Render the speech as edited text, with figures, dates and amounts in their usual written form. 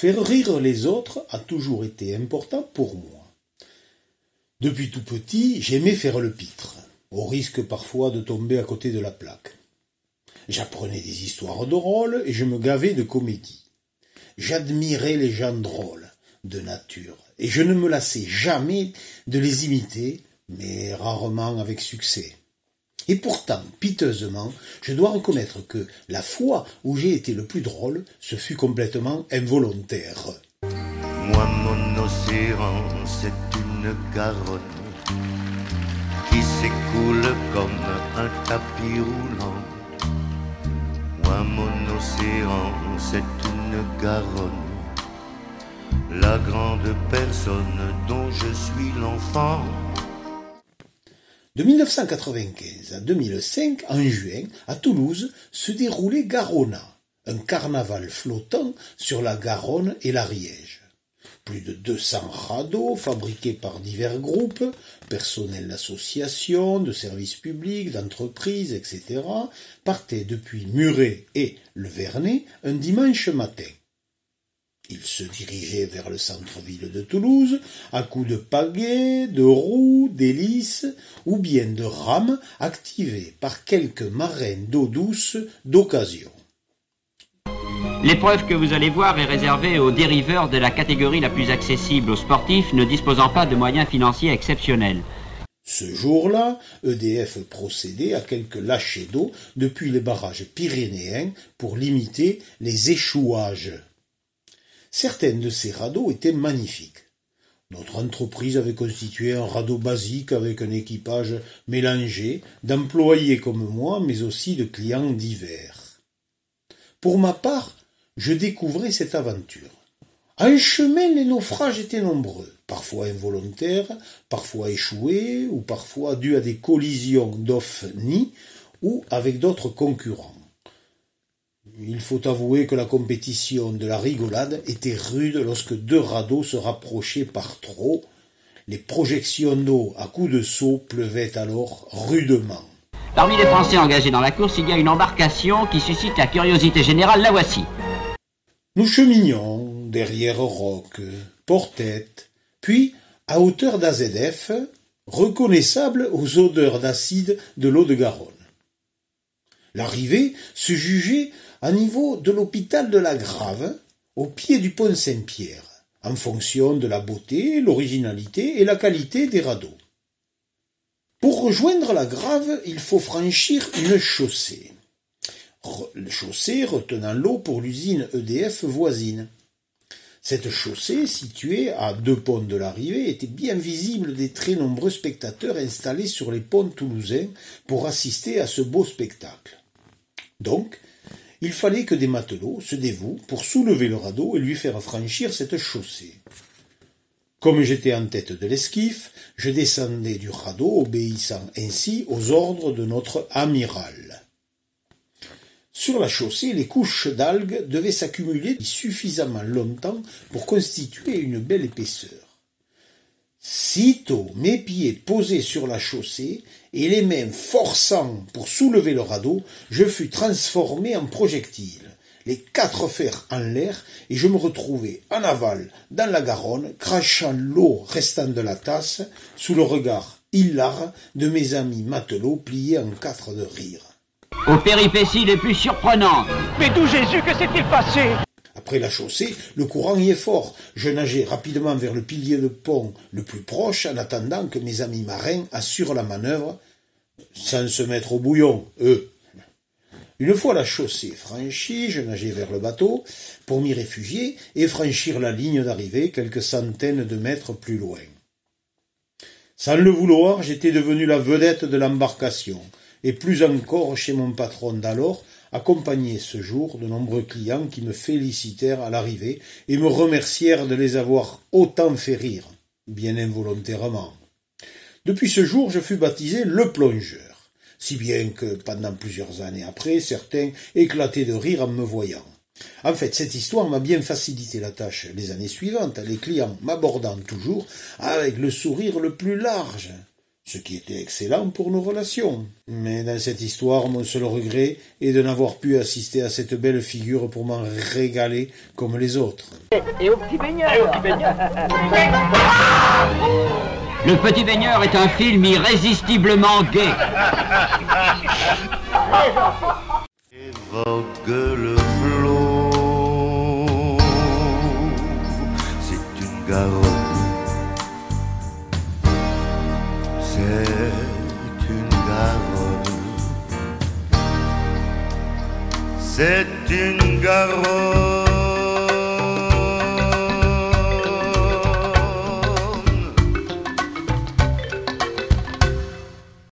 Faire rire les autres a toujours été important pour moi. Depuis tout petit, j'aimais faire le pitre, au risque parfois de tomber à côté de la plaque. J'apprenais des histoires drôles et je me gavais de comédie. J'admirais les gens drôles, de nature, et je ne me lassais jamais de les imiter, mais rarement avec succès. Et pourtant, piteusement, je dois reconnaître que la fois où j'ai été le plus drôle, ce fut complètement involontaire. Moi, mon océan, c'est une Garonne qui s'écoule comme un tapis roulant. Moi, mon océan, c'est une Garonne, la grande personne dont je suis l'enfant. De 1995 à 2005, en juin, à Toulouse, se déroulait Garonna, un carnaval flottant sur la Garonne et l'Ariège. Plus de 200 radeaux fabriqués par divers groupes, personnels d'associations, de services publics, d'entreprises, etc., partaient depuis Muret et le Vernet un dimanche matin. Ils se dirigeaient vers le centre-ville de Toulouse, à coups de pagaies, de roues, d'hélices, ou bien de rames activées par quelques marins d'eau douce d'occasion. L'épreuve que vous allez voir est réservée aux dériveurs de la catégorie la plus accessible aux sportifs ne disposant pas de moyens financiers exceptionnels. Ce jour-là, EDF procédait à quelques lâchers d'eau depuis les barrages pyrénéens pour limiter les échouages. Certaines de ces radeaux étaient magnifiques. Notre entreprise avait constitué un radeau basique avec un équipage mélangé d'employés comme moi, mais aussi de clients divers. Pour ma part, je découvrais cette aventure. En chemin, les naufrages étaient nombreux, parfois involontaires, parfois échoués, ou parfois dus à des collisions d'OVNI ou avec d'autres concurrents. Il faut avouer que la compétition de la rigolade était rude lorsque deux radeaux se rapprochaient par trop. Les projections d'eau à coups de seau pleuvaient alors rudement. Parmi les Français engagés dans la course, il y a une embarcation qui suscite la curiosité générale, la voici. Nous cheminions derrière Roques, Portette, puis à hauteur d'AZF, reconnaissable aux odeurs d'acide de l'eau de Garonne. L'arrivée se jugeait à niveau de l'hôpital de la Grave, au pied du pont Saint-Pierre, en fonction de la beauté, l'originalité et la qualité des radeaux. Pour rejoindre la Grave, il faut franchir une chaussée. Chaussée retenant l'eau pour l'usine EDF voisine. Cette chaussée, située à 2 ponts de l'arrivée, était bien visible des très nombreux spectateurs installés sur les ponts toulousains pour assister à ce beau spectacle. Donc, il fallait que des matelots se dévouent pour soulever le radeau et lui faire franchir cette chaussée. Comme j'étais en tête de l'esquif, je descendais du radeau, obéissant ainsi aux ordres de notre amiral. Sur la chaussée, les couches d'algues devaient s'accumuler suffisamment longtemps pour constituer une belle épaisseur. Sitôt mes pieds posés sur la chaussée et les mains forçant pour soulever le radeau, je fus transformé en projectile, les 4 fers en l'air, et je me retrouvai en aval dans la Garonne, crachant l'eau restant de la tasse sous le regard hilar de mes amis matelots pliés en 4 de rire. Aux péripéties les plus surprenantes. Mais d'où Jésus que s'est-il passé ? Après la chaussée, le courant y est fort. Je nageai rapidement vers le pilier de pont le plus proche en attendant que mes amis marins assurent la manœuvre, sans se mettre au bouillon, eux. Une fois la chaussée franchie, je nageai vers le bateau pour m'y réfugier et franchir la ligne d'arrivée quelques centaines de mètres plus loin. Sans le vouloir, j'étais devenu la vedette de l'embarcation, et plus encore chez mon patron d'alors, accompagné ce jour de nombreux clients qui me félicitèrent à l'arrivée et me remercièrent de les avoir autant fait rire, bien involontairement. Depuis ce jour, je fus baptisé le plongeur, si bien que pendant plusieurs années après, certains éclataient de rire en me voyant. En fait, cette histoire m'a bien facilité la tâche les années suivantes, les clients m'abordant toujours avec le sourire le plus large. ce qui était excellent pour nos relations. Mais dans cette histoire, mon seul regret est de n'avoir pu assister à cette belle figure pour m'en régaler comme les autres. Et au petit baigneur. Le Petit Baigneur est un film irrésistiblement gai. Évoque le flot, c'est une Garonne, c'est une Garonne, c'est une Garonne.